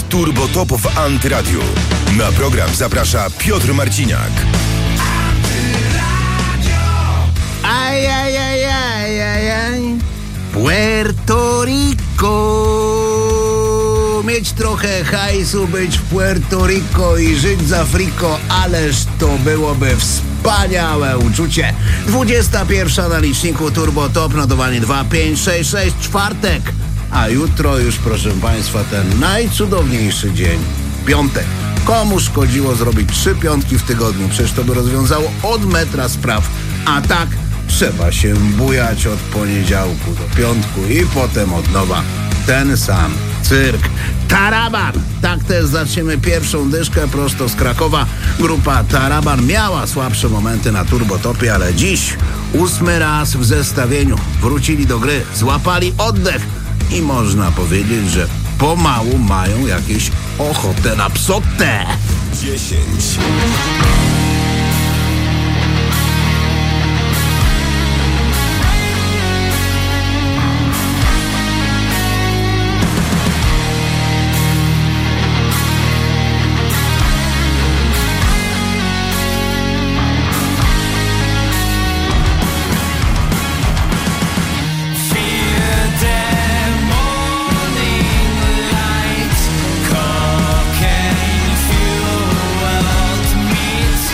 Turbo Top w Antyradiu. Na program zaprasza Piotr Marciniak. Ajajajajajaj. Puerto Rico. Mieć trochę hajsu, być w Puerto Rico i żyć za friko, ależ to byłoby wspaniałe uczucie. 21 na liczniku Turbo Top, notowanie 2566, czwartek. A jutro już, proszę Państwa, ten najcudowniejszy dzień, piątek. Komu szkodziło zrobić 3 piątki w tygodniu? Przecież to by rozwiązało od metra spraw. A tak trzeba się bujać od poniedziałku do piątku i potem od nowa ten sam cyrk. Taraban! Tak też zaczniemy pierwszą dyszkę prosto z Krakowa. Grupa Taraban miała słabsze momenty na Turbotopie, ale dziś 8. raz w zestawieniu wrócili do gry, złapali oddech i można powiedzieć, że pomału mają jakieś ochotę na psotę. 10. Cocaine fueled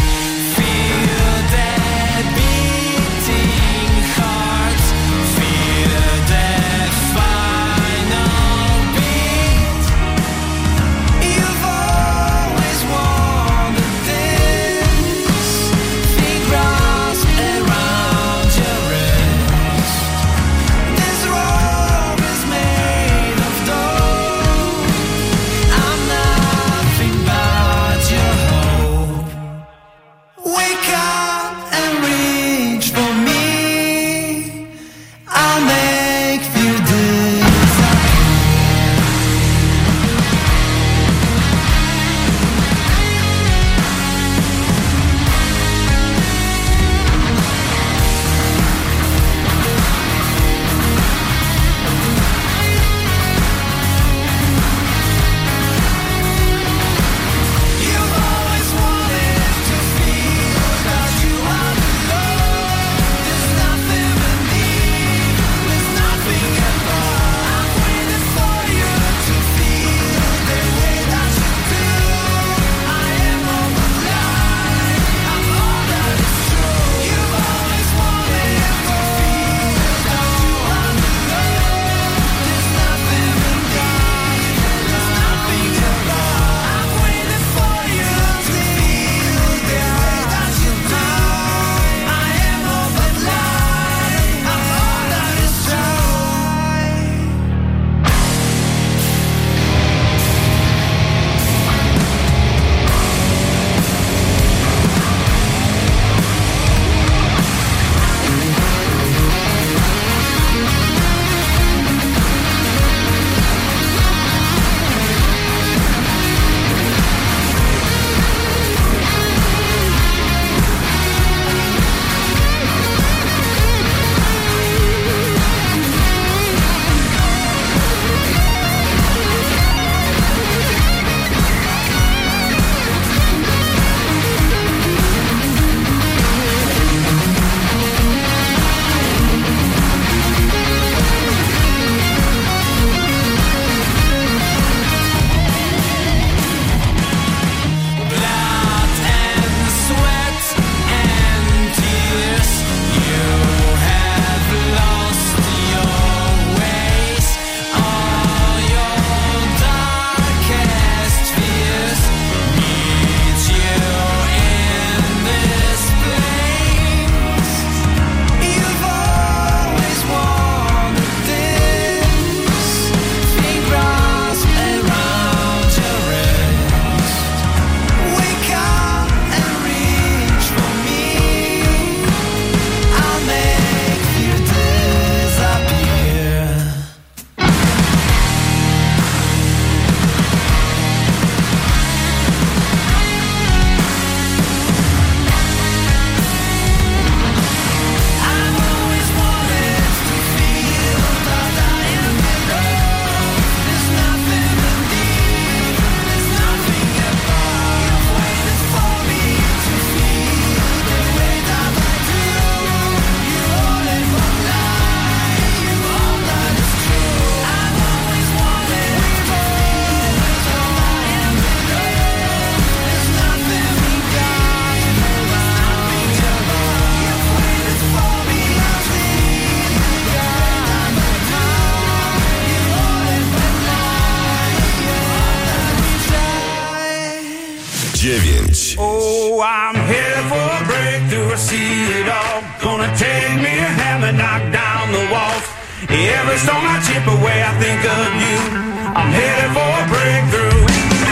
Oh, I'm headed for a breakthrough, I see it all. Gonna take me a hammer, knock down the walls. Every stone I chip away, I think of you. I'm headed for a breakthrough.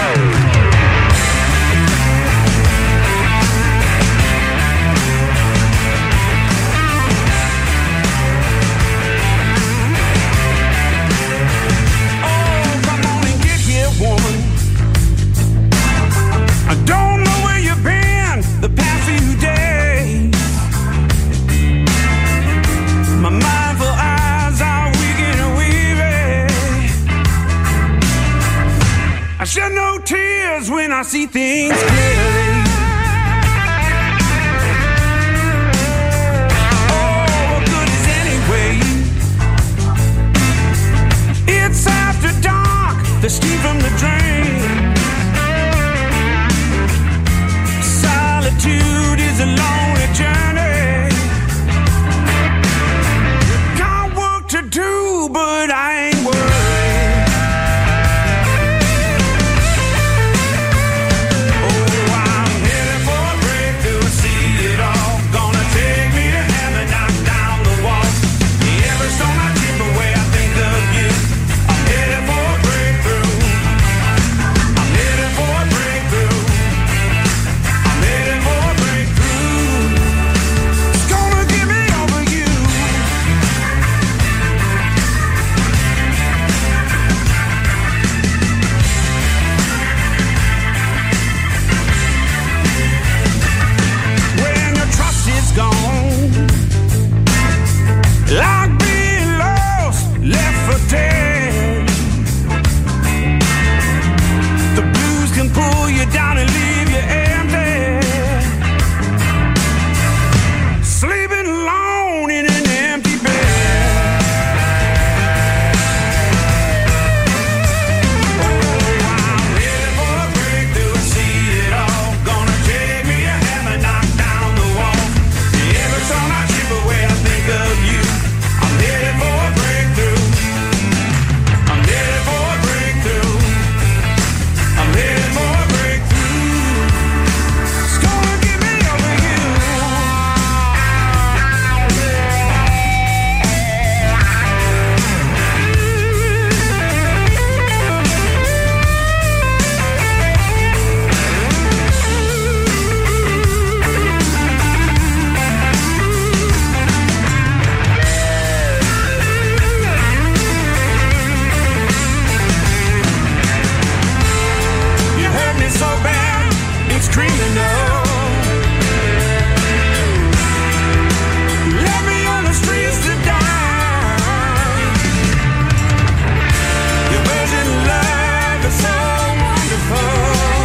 Oh, come on and get here, woman. I don't know where you've been the past few days. My mindful eyes are weak and weary. I shed no tears when I see things clearly. Oh, what good is anyway? It's after dark, the steam from the drain. Solitude is a lonely journey. Got work to do, but I ain't worried. Oh, I'm headed for a breakthrough, I see it all. Gonna take me a hammer, knock down the walls. Every stone I chip away, I think of you. I'm headed for a breakthrough. I'm headed for a breakthrough. I'm headed for a breakthrough. It's gonna get me over you. When your trust is gone, like being lost, left for dead. The blues can pull you down and leave you empty. Sleeping alone in an empty bed. Oh, I'm headed for a breakthrough, I see it all. Gonna take me a hammer, knock down the wall. Every song I chip away, I think of you. I'm headed for a breakthrough. I'm headed for a breakthrough. I'm headed for a breakthrough. It's gonna get me over you. You hurt me so bad, it's screaming out. You left me on the streets to die. Your version of love is so wonderful.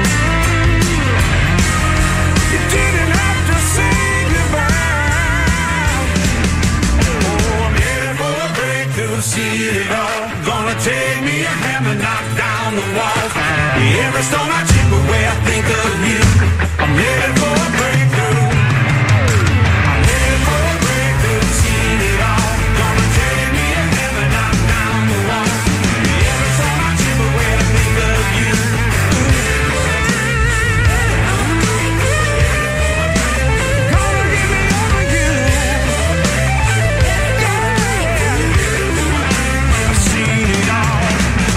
You didn't have to say goodbye. Oh, I'm headed for a breakthrough, see it all. Gonna take me a hammer, knock down the walls. Every stone I chip away, I think of you. I'm headed for a breakthrough. I'm headed for a breakthrough, see it all. Gonna take me a hammer, knock down the walls. Every stone I chip away, I think of you. Gonna get me over you. I've seen it all.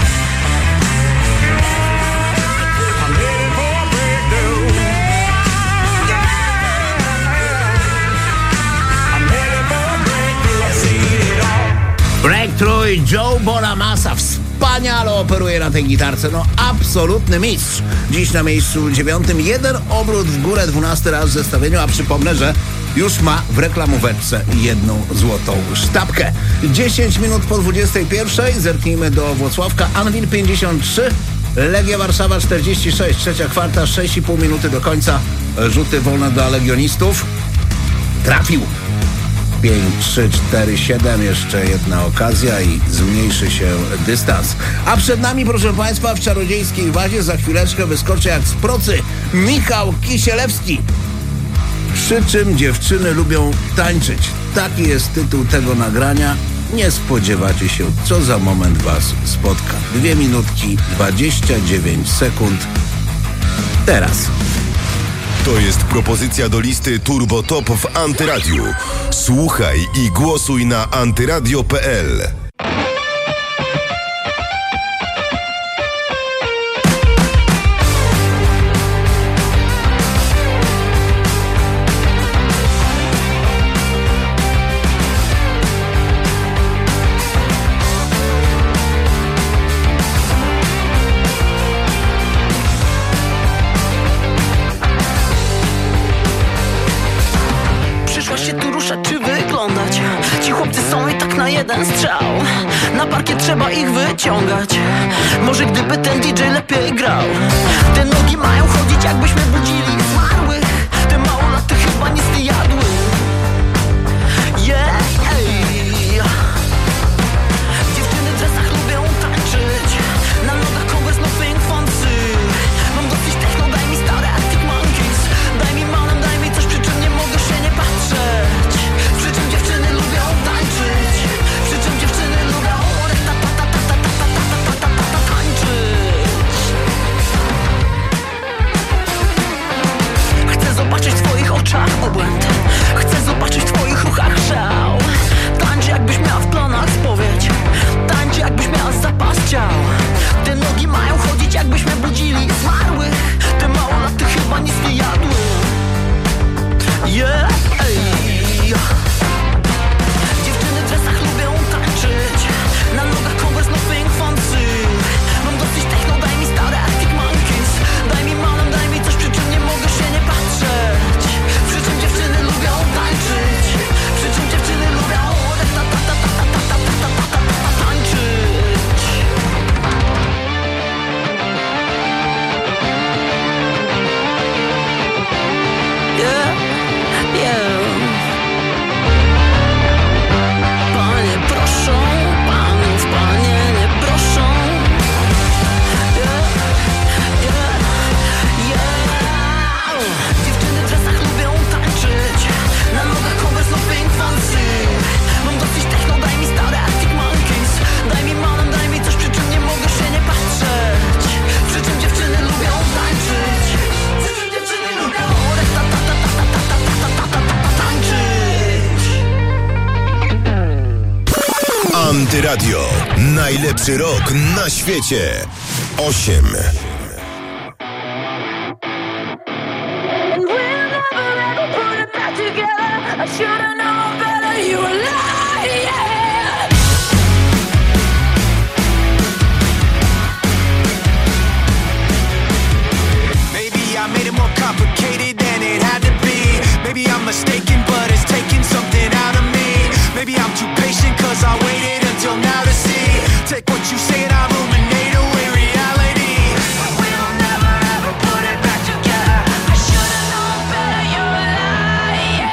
I'm headed for a breakthrough. I'm headed for a breakthrough. I've seen it all. Breakthrough i Joe Bonamassa wspaniale operuje na tej gitarce, no absolutny mistrz. Dziś na miejscu 9, jeden obrót w górę, 12 raz w zestawieniu, a przypomnę, że już ma w reklamóweczce 1 złotą sztabkę. 10 minut po 21, zerknijmy do Włocławka. Anwil 53, Legia Warszawa 46, trzecia kwarta, 6,5 minuty do końca. Rzuty wolne dla legionistów. Trafił 5, 3, 4, 7, jeszcze jedna okazja i zmniejszy się dystans. A przed nami, proszę Państwa, w czarodziejskiej wazie za chwileczkę wyskoczy jak z procy Michał Kisielewski. Przy czym dziewczyny lubią tańczyć. Taki jest tytuł tego nagrania. Nie spodziewacie się, co za moment Was spotka. 2 minutki 29 sekund. Teraz. To jest propozycja do listy Turbo Top w Antyradiu. Słuchaj i głosuj na antyradio.pl. Jeden strzał, na parkiet trzeba ich wyciągać. Może gdyby ten DJ lepiej grał. Te nogi mają chodzić, jakbyśmy budzili zmarłych. Te małolaty chyba nic nie jadły. Yeah, ej. Dziewczyny w dresach lubią tańczyć. Na nogach Converse, nothing fancy. Mam dosyć techno, daj mi stare Arctic Monkeys. Daj mi manem, daj mi coś, przy czym nie mogę się nie patrzeć. Przy czym dziewczyny lubią tańczyć. Przy czym dziewczyny lubią tańczyć. Chcę zobaczyć w twoich oczach obłęd. Chcę zobaczyć w twoich ruchach żał. Tańcz jakbyś miała w planach spowiedź. Tańcz jakbyś miała zapas ciał. Te nogi mają chodzić, jakbyśmy budzili zmarłych. Te małolaty chyba nic nie jadły. Yeah, ej. Dziewczyny w dresach lubią tańczyć. Na nogach Converse, nothing fancy. Mam dosyć techno, daj mi stare Arctic Monkeys. Daj mi manem, daj mi coś, przy czym nie mogę się nie patrzeć. Przy czym dziewczyny lubią tańczyć. Przy czym dziewczyny lubią tańczyć. Yeah, yeah. Panie proszą, panów panie nie proszą. Yeah, yeah, yeah. Dziewczyny w dresach lubią tańczyć. Na nogach Converse, nothing fancy. Mam dosyć techno, daj mi stare Arctic Monkeys. Daj mi manem, daj mi coś, przy czym nie mogę się nie patrzeć. Przy czym dziewczyny lubią tańczyć. Przy czym dziewczyny lubią tańczyć. Antyradio. Najlepszy rok na świecie. 8. And we'll never ever put it back together. I should've known better, you were lying. Maybe I made it more complicated than it had to be. Maybe I'm mistaken, but it's taking something out of me. Maybe I'm too patient, cause I waited until now to see. Take what you say and I ruminate away reality. We'll never ever put it back together. I should've known better, you were lying.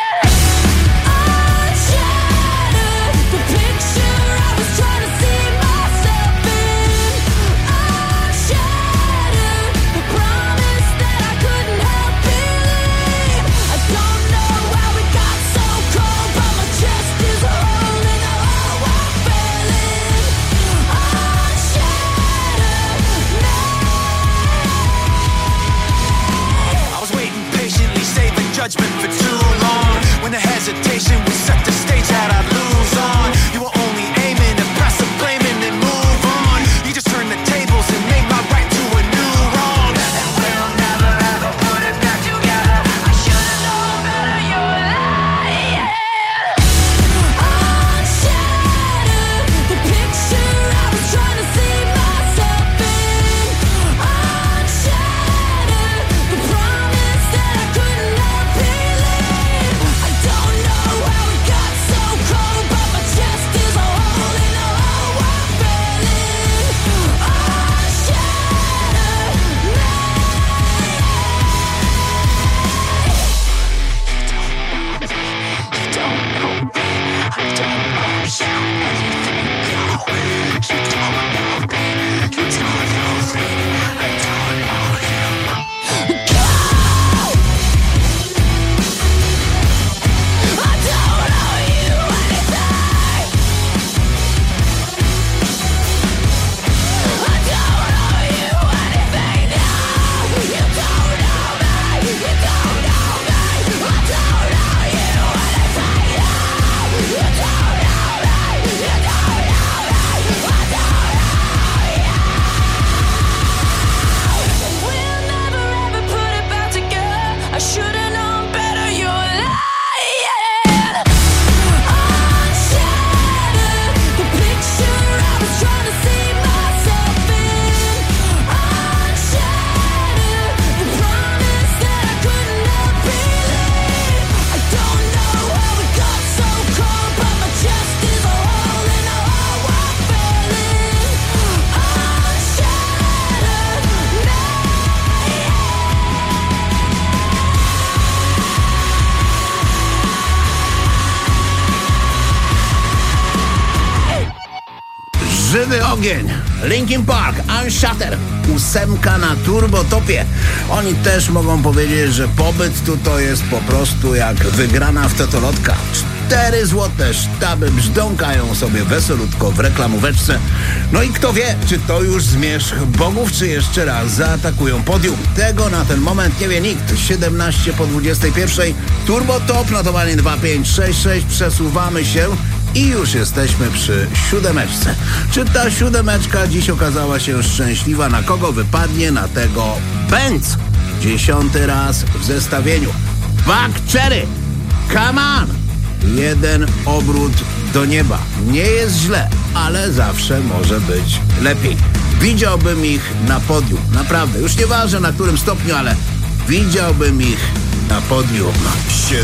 I shattered the picture I was trying to see myself in. I shattered the promise that I couldn't help believe. I don't know how we got so cold, but my chest is holding all I'm feeling. I shattered me. I was waiting patiently, saving judgment for too long. When the hesitation would set the stage that I'd lose on. You were only aiming to pass the blame and then move on. You just turned the tables and made my right to a new wrong. And we'll never ever put it back together. I should've known better, you were lying. I shattered the picture I was trying to see myself in. I shattered the promise that I couldn't help believe. I don't know how it got so cold, but my chest is holding all I'm feeling. I shattered me. You don't know me. Żywy ogień, Linkin Park, Unshatter, 8 na turbotopie. Oni też mogą powiedzieć, że pobyt tu to jest po prostu jak wygrana w totolotka. 4 złote sztaby brzdąkają sobie wesolutko w reklamóweczce. No i kto wie, czy to już zmierzch bogów, czy jeszcze raz zaatakują podium. Tego na ten moment nie wie nikt. 17 po 21. Turbo Top, notowanie 2566. Przesuwamy się i już jesteśmy przy 7. Czy ta 7 dziś okazała się szczęśliwa? Na kogo wypadnie? Na tego Benz. 10 raz w zestawieniu. Buck Cherry, come on! 1 obrót do nieba. Nie jest źle, ale zawsze może być lepiej. Widziałbym ich na podium. Naprawdę. Już nieważne na którym stopniu, ale widziałbym ich na podium. 7.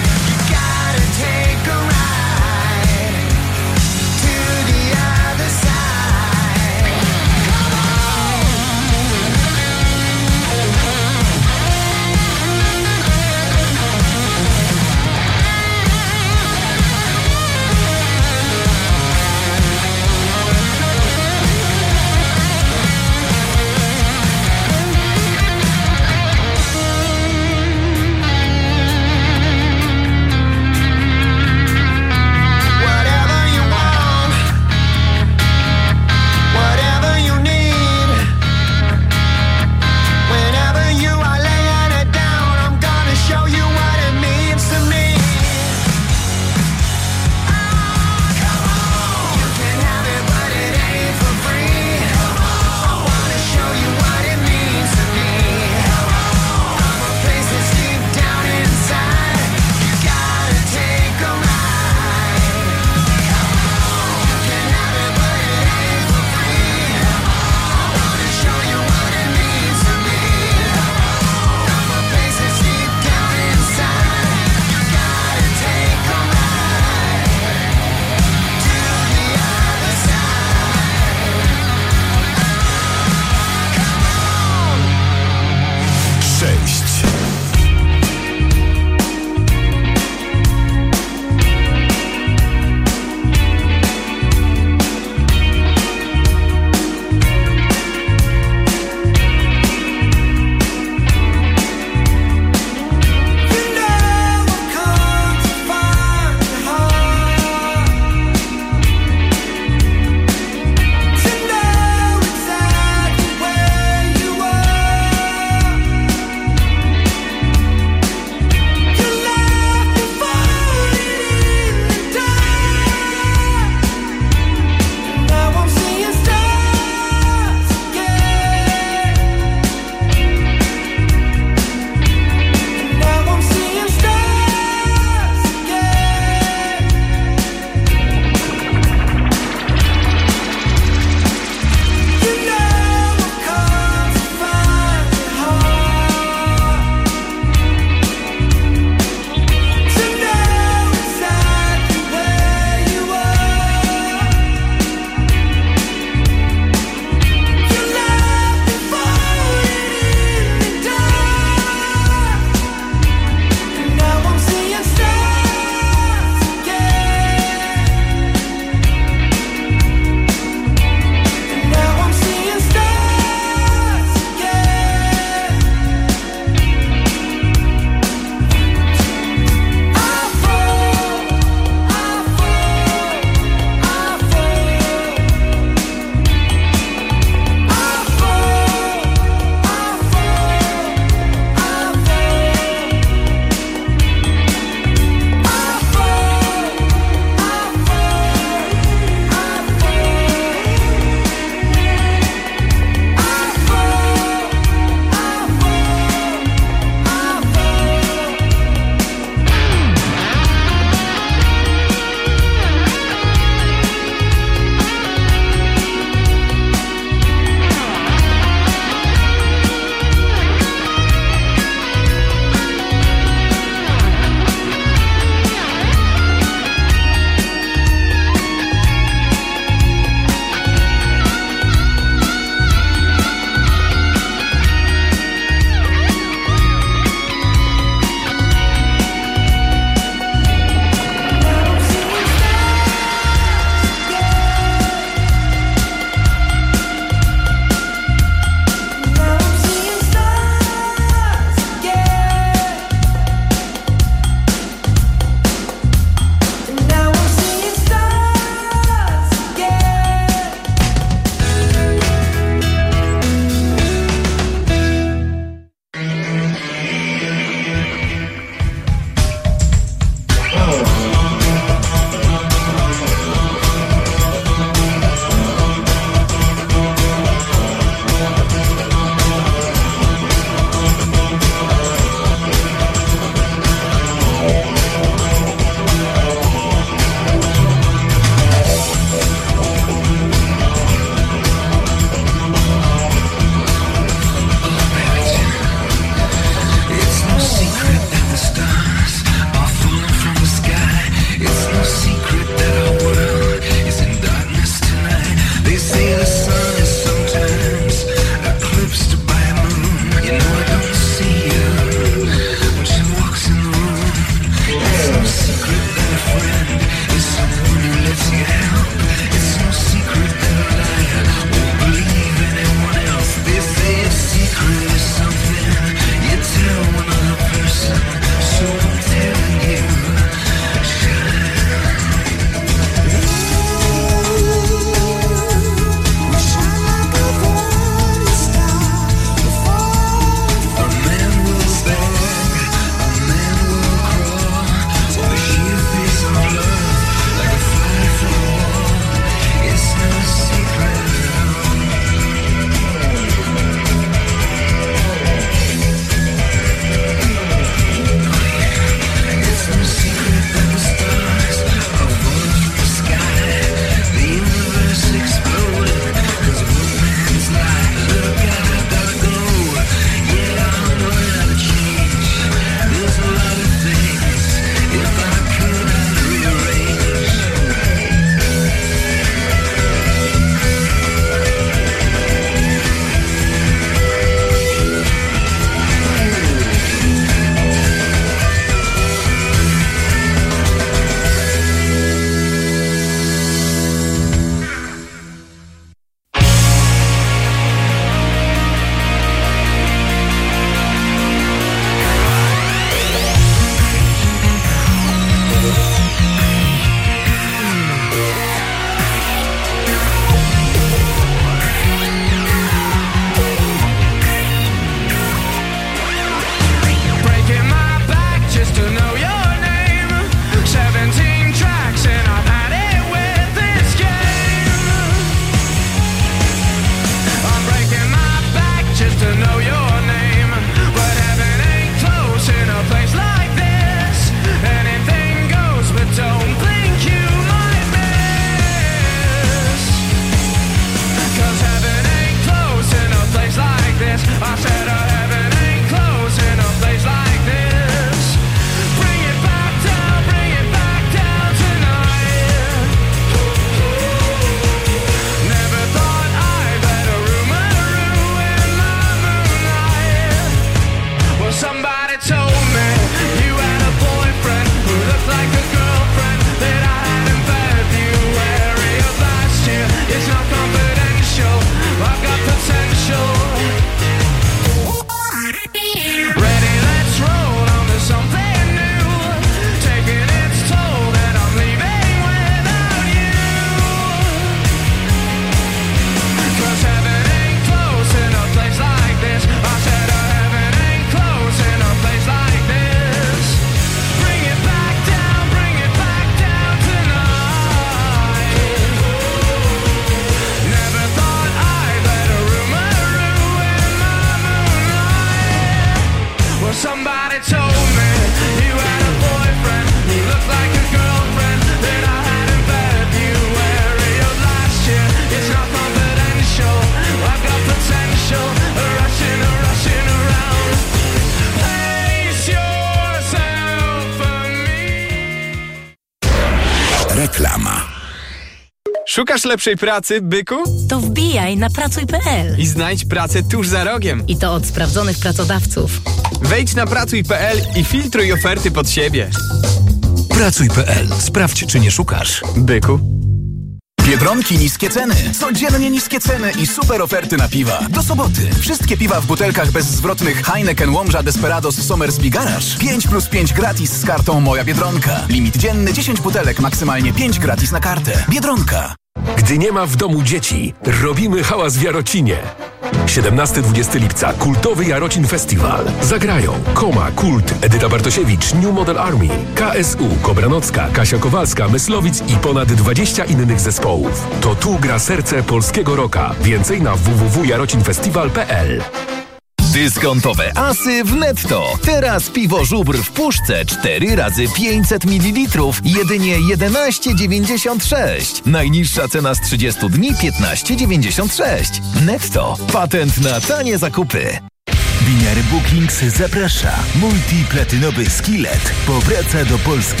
Szukasz lepszej pracy, byku? To wbijaj na pracuj.pl I znajdź pracę tuż za rogiem. i to od sprawdzonych pracodawców. Wejdź na pracuj.pl i filtruj oferty pod siebie. Pracuj.pl. Sprawdź, czy nie szukasz. Byku. Biedronki niskie ceny. Codziennie niskie ceny i super oferty na piwa. Do soboty. Wszystkie piwa w butelkach bezzwrotnych Heineken, Łomża, Desperados, Somersby Garage. 5+5 gratis z kartą Moja Biedronka. Limit dzienny 10 butelek, maksymalnie 5 gratis na kartę. Biedronka. Gdy nie ma w domu dzieci, robimy hałas w Jarocinie. 17-20 lipca kultowy Jarocin Festiwal. Zagrają Koma, Kult, Edyta Bartosiewicz, New Model Army, KSU, Kobranocka, Kasia Kowalska, Myslowic i ponad 20 innych zespołów. To tu gra serce polskiego rocka. Więcej na www.jarocinfestiwal.pl. Dyskontowe asy w Netto. Teraz piwo żubr w puszce 4 razy 500 ml. Jedynie 11,96. Najniższa cena z 30 dni 15,96. Netto. Patent na tanie zakupy. Winiary Bookings zaprasza. Multiplatynowy Skillet powraca do Polski.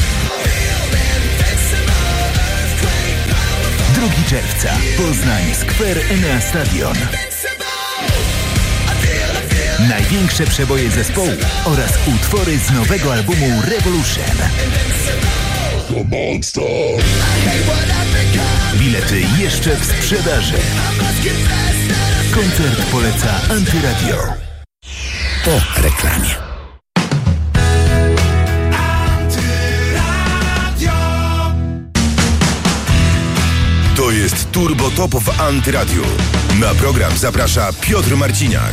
2 czerwca. Poznań Square Enea Stadion. Największe przeboje zespołu oraz utwory z nowego albumu Revolution. Bilety jeszcze w sprzedaży. Koncert poleca Antyradio. Po reklamie. To jest Turbo Top w Antyradiu. Na program zaprasza Piotr Marciniak.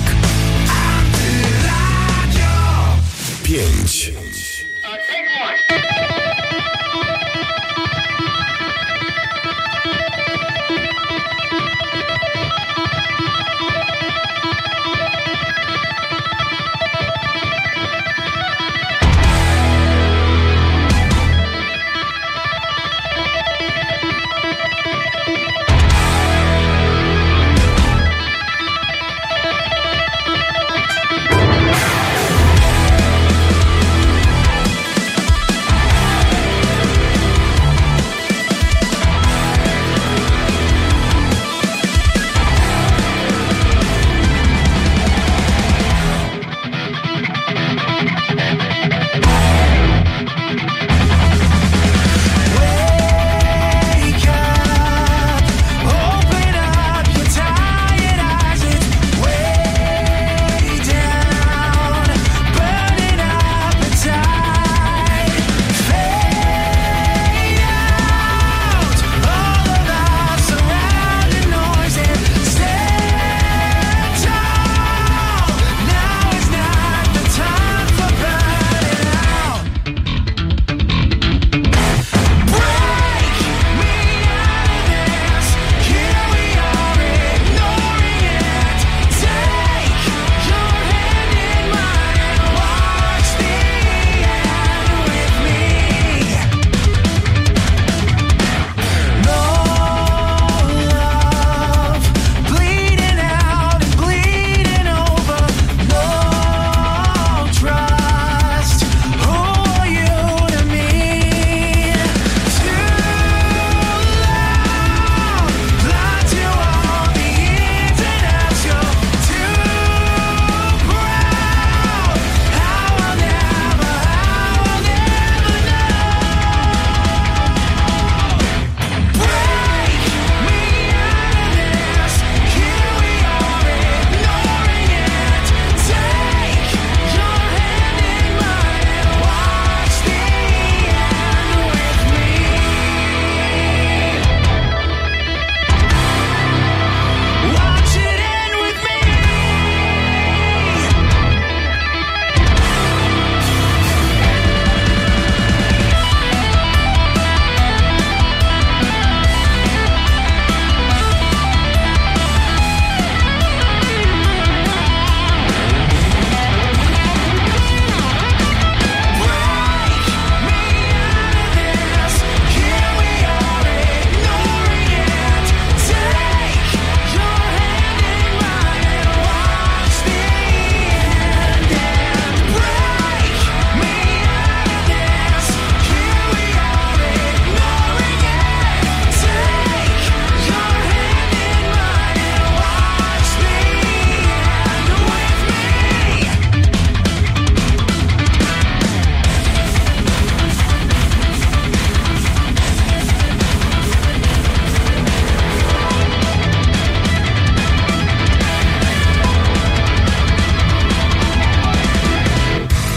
5.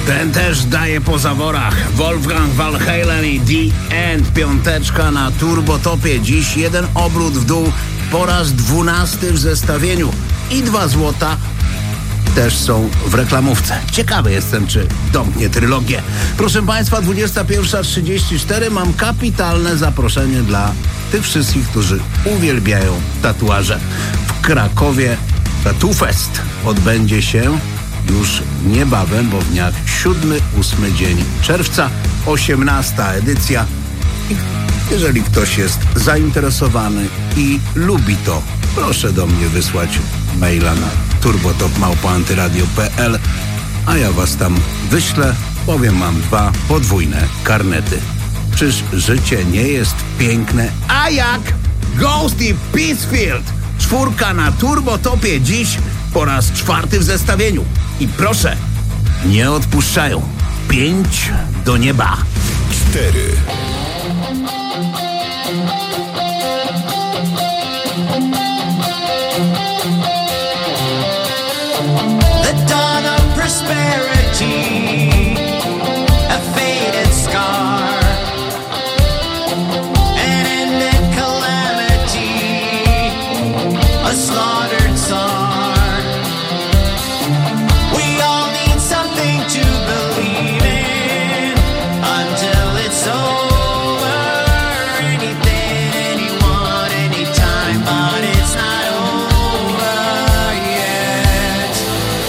Ten też daje po zaworach. Wolfgang Van Halen i The End. Piąteczka na Turbotopie. Dziś jeden obrót w dół po raz 12 w zestawieniu. I 2 złota też są w reklamówce. Ciekawy jestem, czy domknie trylogię. Proszę Państwa, 21:34. Mam kapitalne zaproszenie dla tych wszystkich, którzy uwielbiają tatuaże. W Krakowie Tattoo Fest odbędzie się już niebawem, bo w dniach 7-8 dzień czerwca, 18. edycja. I jeżeli ktoś jest zainteresowany i lubi to, proszę do mnie wysłać maila na turbotop@antyradio.pl, a ja was tam wyślę, bowiem mam 2 podwójne karnety. Czyż życie nie jest piękne? A jak? Ghost i Pittsfield! 4 na Turbotopie dziś po raz 4 w zestawieniu. I proszę, nie odpuszczają. 5 do nieba. 4. The dawn of prosperity, a faded scar, an ended calamity, a slaughtered song. We all need something to believe in until it's over. Anything, anyone, anytime, but it's not over yet.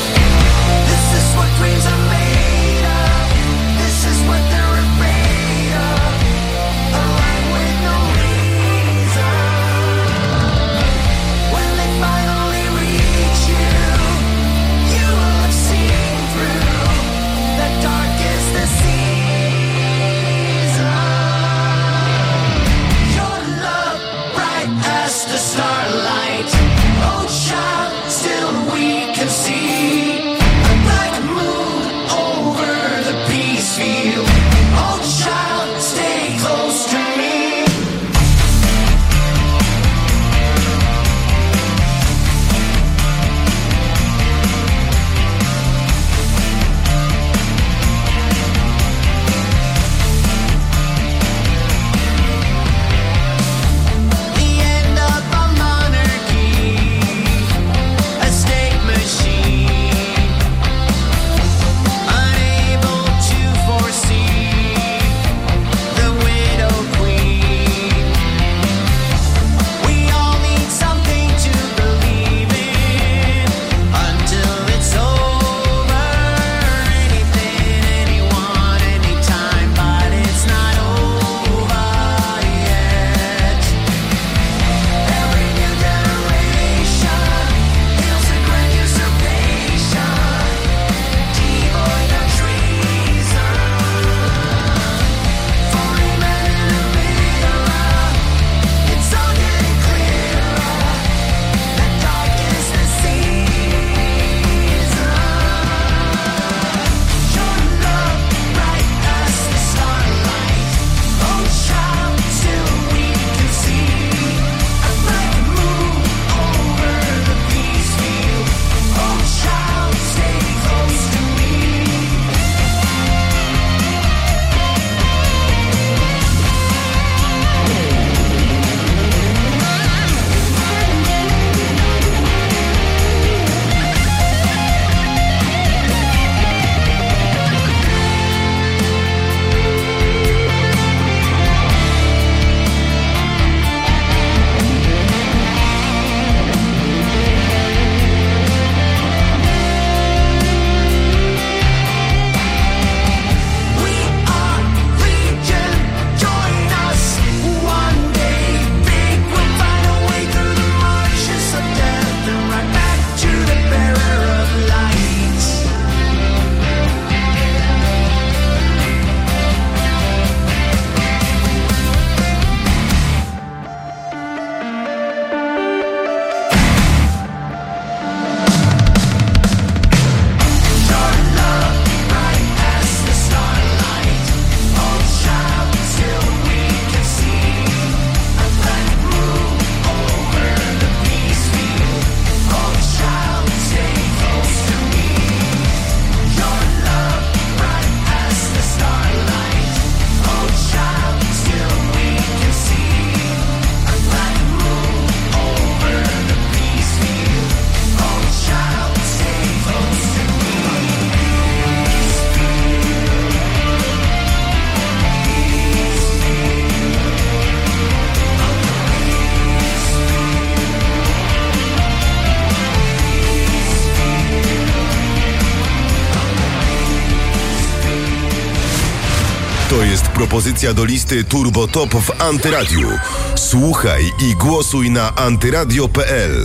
To jest propozycja do listy Turbo Top w Antyradiu. Słuchaj i głosuj na antyradio.pl.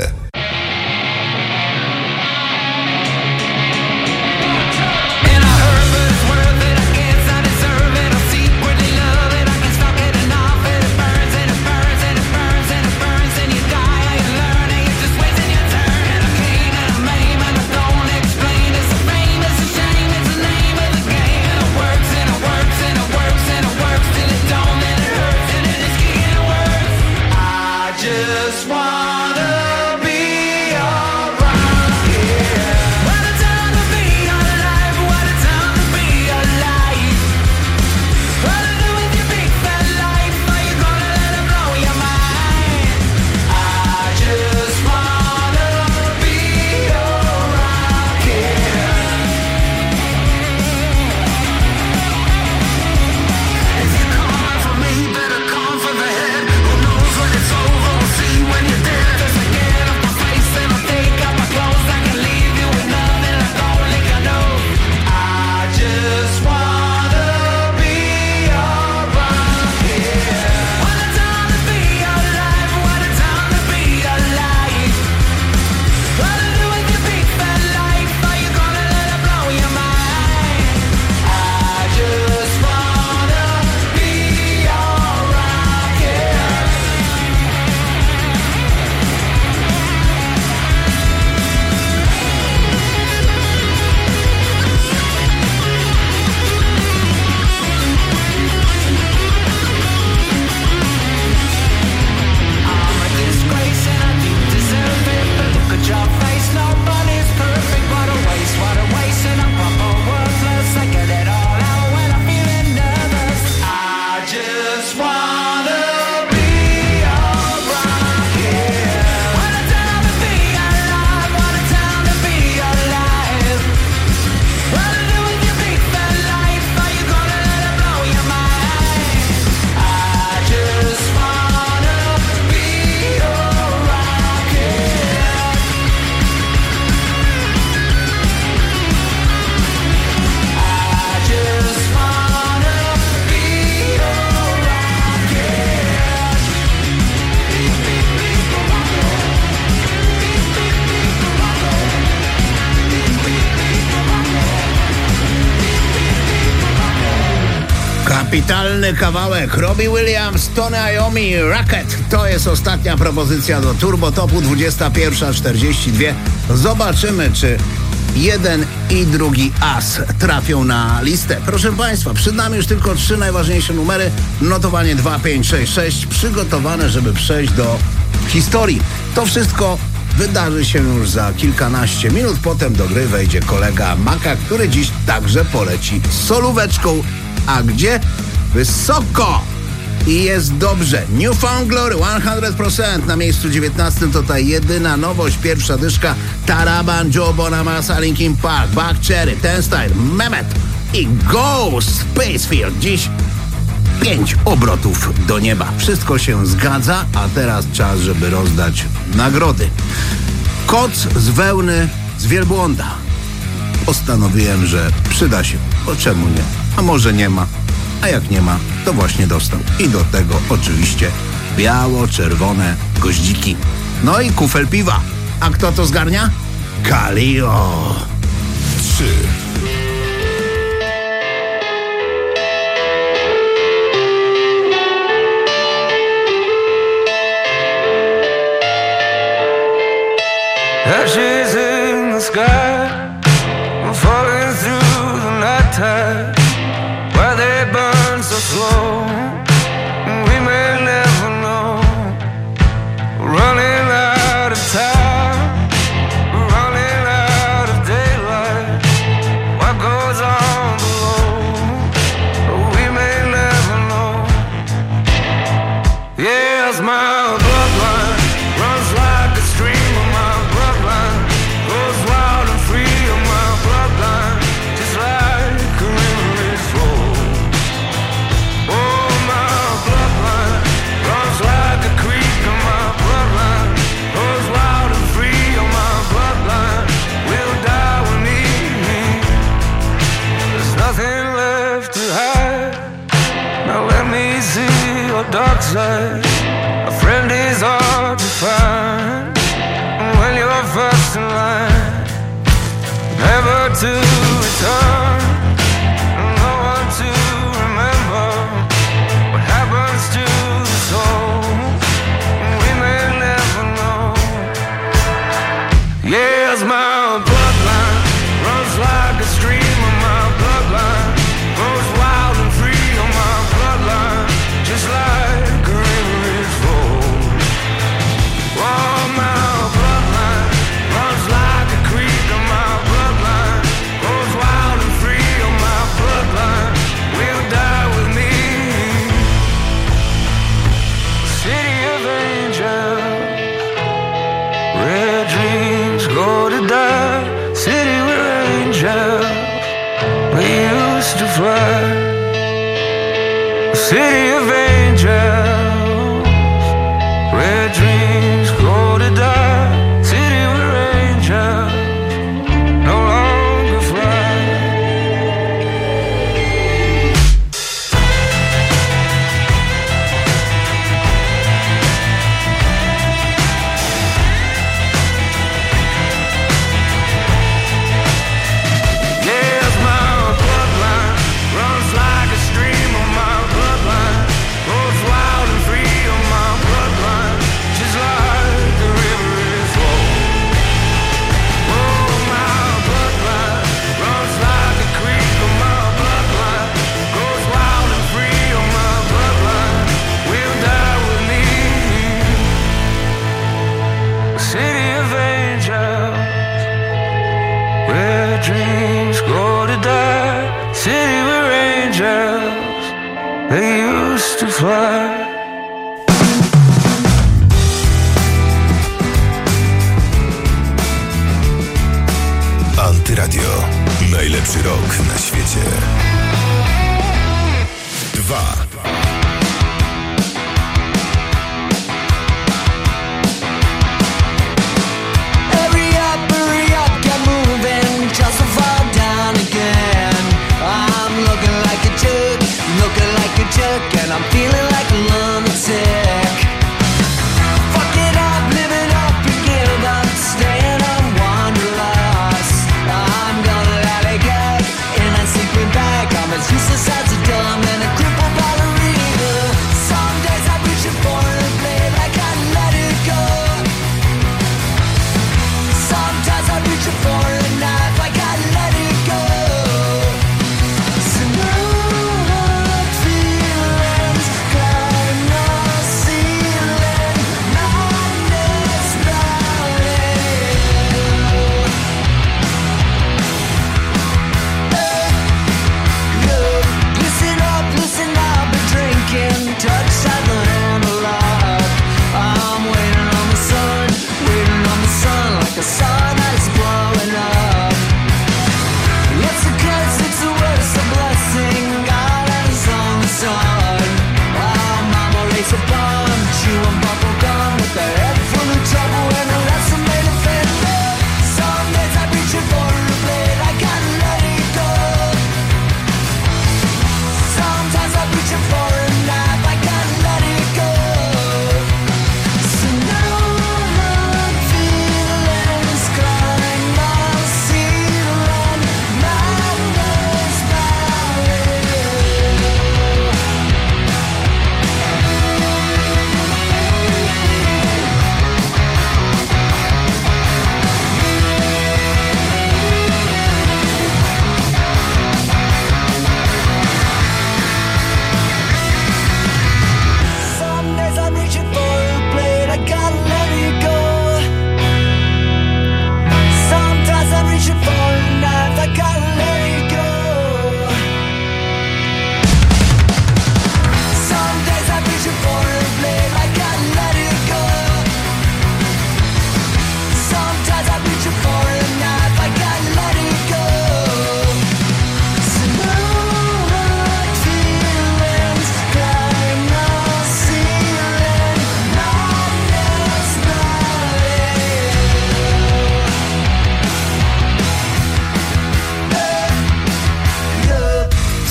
Just wanna be Kapitalny kawałek. Robbie Williams, Tony Iommi, Rocket. To jest ostatnia propozycja do Turbo Topu, 21:42. Zobaczymy, czy jeden i drugi as trafią na listę. Proszę Państwa, przed nami już tylko 3 najważniejsze numery. Notowanie 2, 5, 6, 6. Przygotowane, żeby przejść do historii. To wszystko wydarzy się już za kilkanaście minut. Potem do gry wejdzie kolega Maka, który dziś także poleci z solóweczką. A gdzie? Wysoko! I jest dobrze. New Found Glory 100% na miejscu 19. To ta jedyna nowość. Pierwsza dyszka Taraban, Joe Bonamassa, Linkin Park, Buck Cherry, Ten Style, Mehmet i Ghost Spacefield. Dziś 5 obrotów do nieba. Wszystko się zgadza, a teraz czas, żeby rozdać nagrody. Koc z wełny z wielbłąda. Postanowiłem, że przyda się. Bo czemu nie? A może nie ma? A jak nie ma, to właśnie dostał. I do tego oczywiście biało-czerwone goździki. No i kufel piwa. A kto to zgarnia? Kalio. 3. Ashes in the sky, falling through the night tide. Why they burn so slow, we may never know. Running out of time, running out of daylight. What goes on below, we may never know. Yes, my bloodline runs like a stream of my bloodline. touch. A friend is hard to find when you're first in line, never to return, no one to remember what happens to the soul. We may never know. Yes, my bloodline runs like a stream of my bloodline, goes wild and free on my bloodline, just like a river is flowing. Oh, my bloodline runs like a creek on my bloodline, goes wild and free on my bloodline, will die with me. City of angels, red dreams go to die. City where angels we used to fly. City of angels, where dreams go to die. City where angels no longer fly. Yes, my bloodline runs like a stream on my bloodline, goes wild and free on my bloodline, just like the river is flowing. Oh, my bloodline runs like a creek on my bloodline, goes wild and free on my bloodline, will die with me. City of angels, where dreams go to die. City where angels they used to fly. Antyradio. Najlepszy rok na świecie. 2. Hurry up, get moving, just to fall down again. I'm looking like a jerk, and I'm feeling like a lunatic. Fuck it up, live it up, and give up, staying on wanderlust. I'm gonna let it go, in a sleeping bag. I'm as useless as a dumb and a crippled by the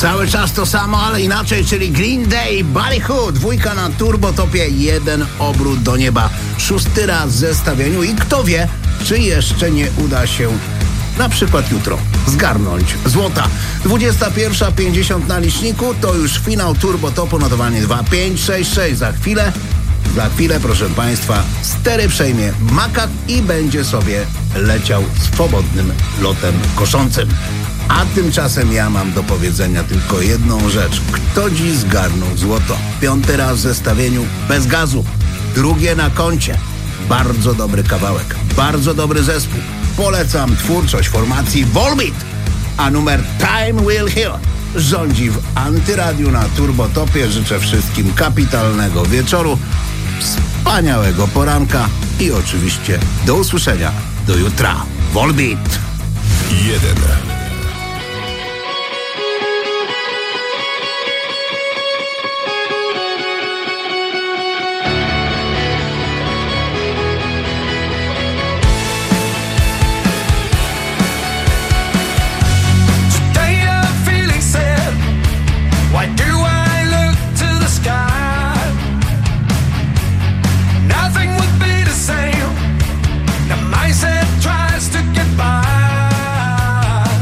Cały czas to samo, ale inaczej, czyli Green Day, Ballyhoo, 2 na turbotopie, 1 obrót do nieba, 6 raz w zestawieniu i kto wie, czy jeszcze nie uda się na przykład jutro zgarnąć złota. 21:50 na liczniku, to już finał turbotopu, notowanie 2566. Za chwilę, proszę Państwa, stery przejmie Makak i będzie sobie leciał swobodnym lotem koszącym. A tymczasem ja mam do powiedzenia tylko jedną rzecz. Kto dziś zgarnął złoto? 5 raz w zestawieniu bez gazu, 2 na koncie. Bardzo dobry kawałek, bardzo dobry zespół. Polecam twórczość formacji Volbeat, a numer Time Will Heal rządzi w Antyradiu na turbotopie. Życzę wszystkim kapitalnego wieczoru, wspaniałego poranka i oczywiście do usłyszenia do jutra. Volbeat 1. Tries to get by.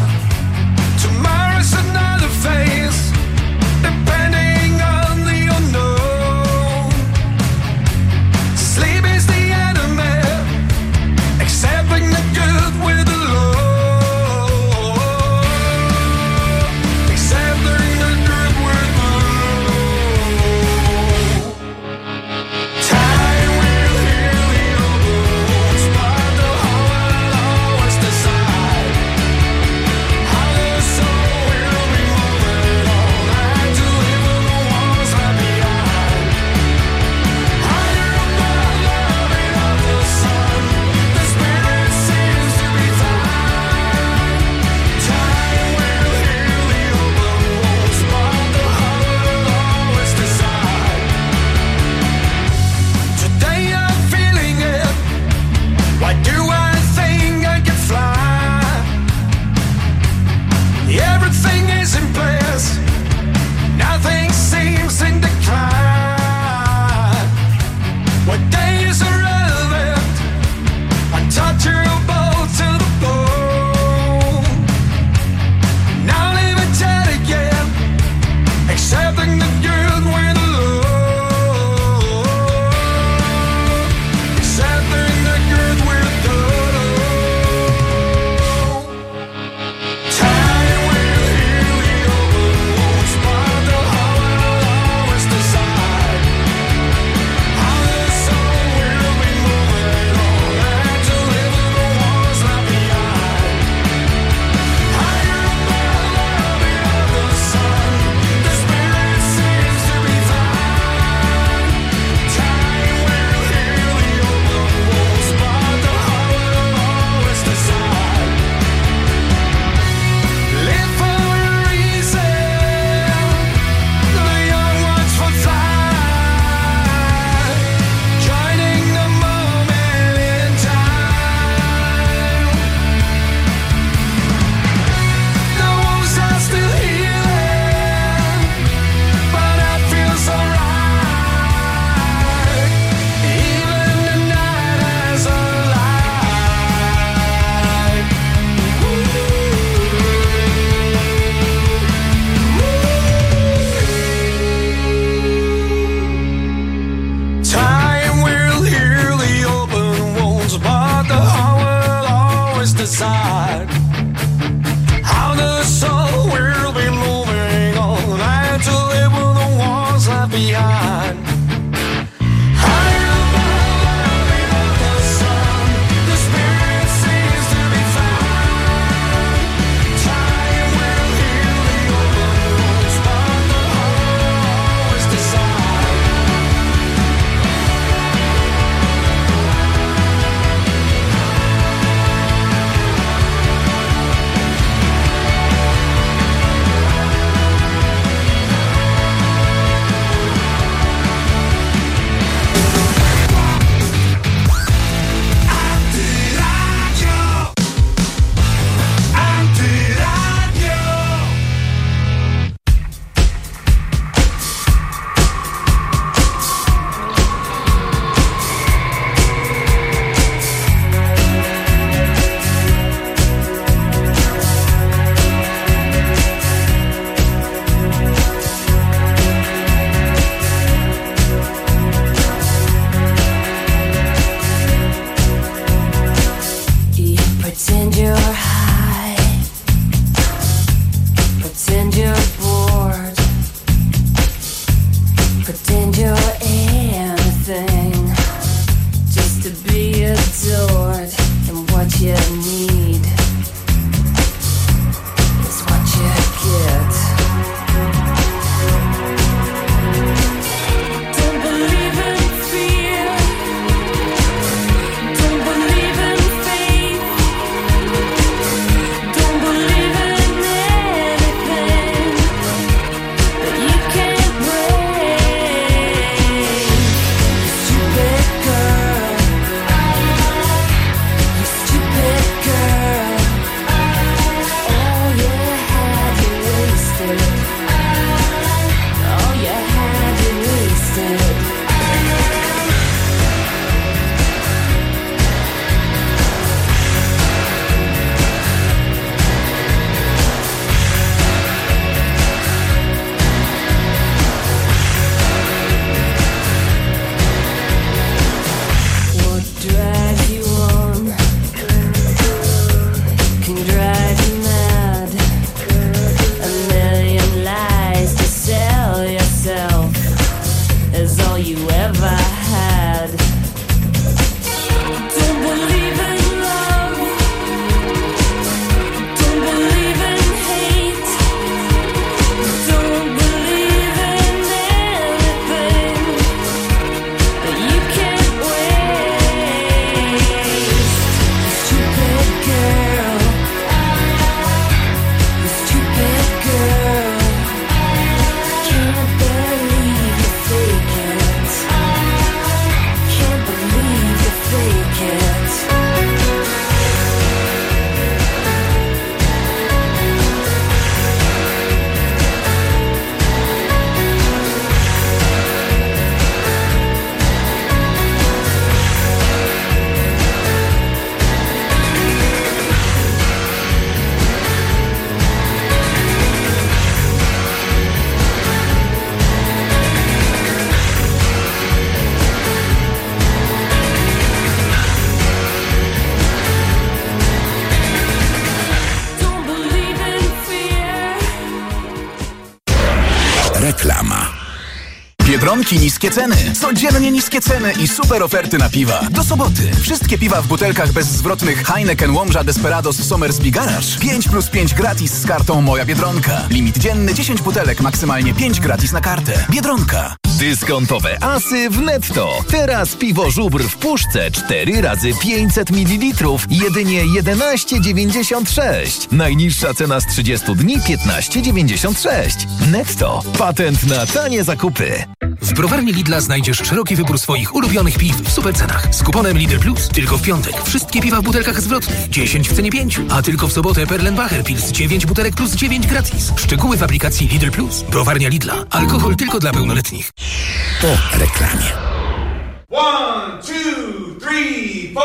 Biedronki niskie ceny. Codziennie niskie ceny i super oferty na piwa. Do soboty. Wszystkie piwa w butelkach bezzwrotnych Heineken, Łomża, Desperados, Somersby Garage. 5+5 gratis z kartą Moja Biedronka. Limit dzienny 10 butelek, maksymalnie 5 gratis na kartę. Biedronka. Dyskontowe asy w Netto. Teraz piwo żubr w puszce 4 razy 500 ml. Jedynie 11,96. Najniższa cena z 30 dni 15,96. Netto. Patent na tanie zakupy. W browarni Lidla znajdziesz szeroki wybór swoich ulubionych piw w super cenach. Z kuponem Lidl Plus tylko w piątek. Wszystkie piwa w butelkach zwrotnych 10 w cenie 5. A tylko w sobotę Perlenbacher Pils 9 butelek plus 9 gratis. Szczegóły w aplikacji Lidl Plus. Browarnia Lidla. Alkohol tylko dla pełnoletnich. Po reklamie. 1, 2, 3, 4.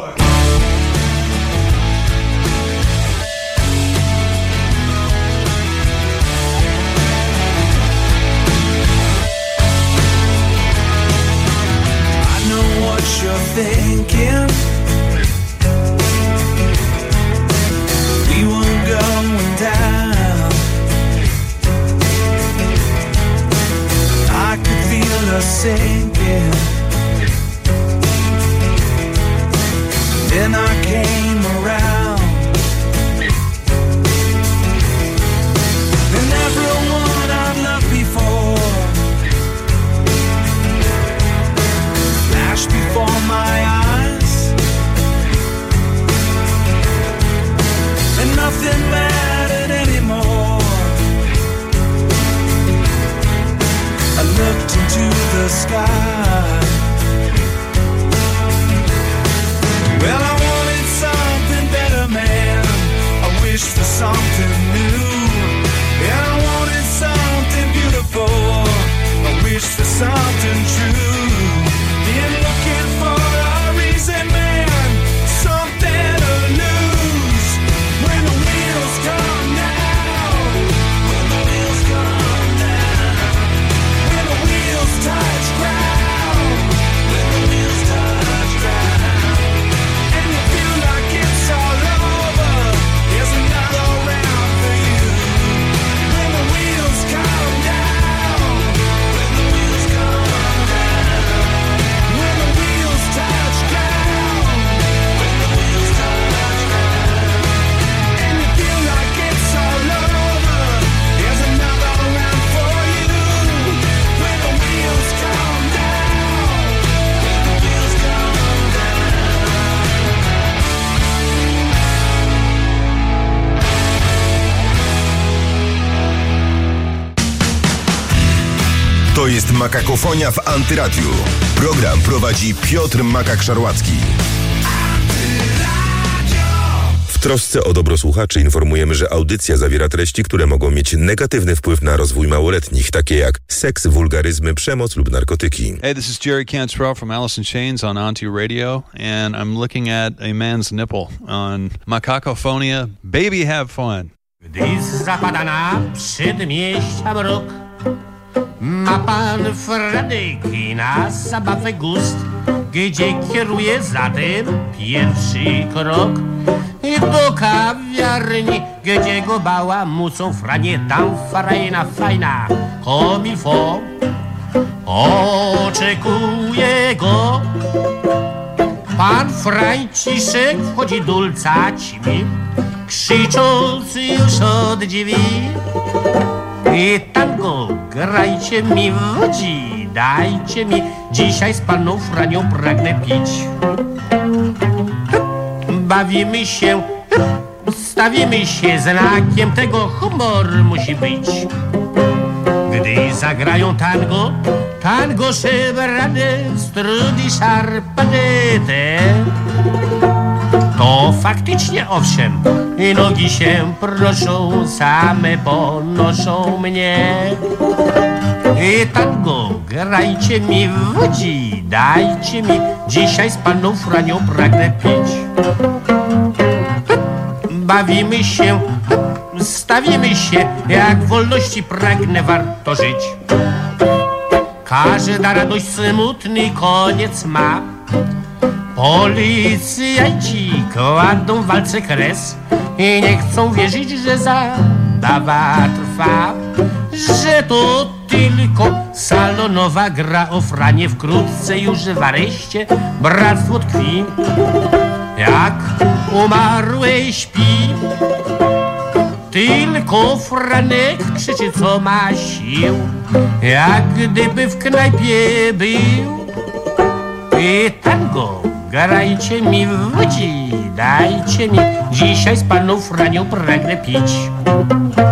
What you're thinking, we were going down. I could feel us sinking. Then I came around, and everyone I've loved before before my eyes, and nothing mattered anymore. I looked into the sky. Well, I wanted something better, man. I wished for something new. Yeah, I wanted something beautiful. I wished for something true. Been looking for a reason, man, something to lose. When the wheels come down, when the wheels come down, when the wheels touch ground, when the wheels touch ground, and you feel like it's all over, there's another round for you. When the wheels come down, when the wheels come down, when the wheels touch ground, when the wheels touch ground, and you feel like it's all over, there's another round for you. When the wheels come down, when the wheels come To jest Makakofonia w Antyradiu. Program prowadzi Piotr Makak-Szarłacki. W trosce o dobro słuchaczy informujemy, że audycja zawiera treści, które mogą mieć negatywny wpływ na rozwój małoletnich, takie jak seks, wulgaryzmy, przemoc lub narkotyki. Hey, this is Jerry Cantrell from Alice in Chains on Auntie Radio, and I'm looking at a man's nipple on Makakophonia. Baby, have fun. Gdy zapada na przedmieścia mrok, ma pan Fredek na zabawę gust, gdzie kieruje zatem pierwszy krok do kawiarni, gdzie go bałamucą franie, tam farajna fajna komilfo oczekuje go. Pan Franciszek wchodzi dulcacimi, krzyczący już od drzwi. I tango grajcie mi wodzi, dajcie mi, dzisiaj z paną Franią pragnę pić. Bawimy się, stawimy się znakiem, tego humor musi być. Gdy zagrają tango, tango szebrane, strudi szarpanete, to faktycznie owszem, i nogi się proszą, same ponoszą mnie. I tango grajcie mi wodzi, dajcie mi, dzisiaj z paną Franią pragnę pić. Bawimy się, stawimy się, jak wolności pragnę, warto żyć. Każda radość smutny koniec ma. Policjanci kładą w walce kres i nie chcą wierzyć, że zabawa trwa, że to tylko salonowa gra o Franie. Wkrótce już w areszcie bractwo tkwi. Jak umarłe śpi, tylko Franek krzyczy co ma sił, jak gdyby w knajpie był. I tango, grajcie mi w łodzi, dajcie mi, dzisiaj z paną Franią pragnę pić.